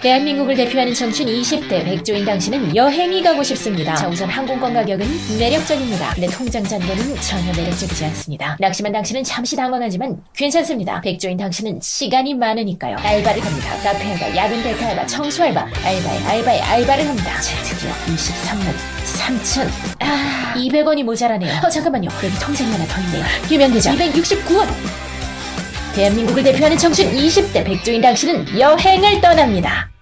대한민국을 대표하는 청춘 20대 백조인 당신은 여행이 가고 싶습니다. 자, 우선 항공권 가격은 매력적입니다. 근데 통장 잔고는 전혀 매력적이지 않습니다. 낙심한 당신은 잠시 당황하지만 괜찮습니다. 백조인 당신은 시간이 많으니까요. 알바를 합니다. 카페 알바, 야근 대타 알바, 청소 알바, 알바에 알바를 합니다. 자, 드디어 23만 3천 200원이 모자라네요. 잠깐만요. 여기 통장이 하나 더 있네요. 유명대장 269원. 대한민국을 대표하는 청춘 20대 백조인 당신은 여행을 떠납니다.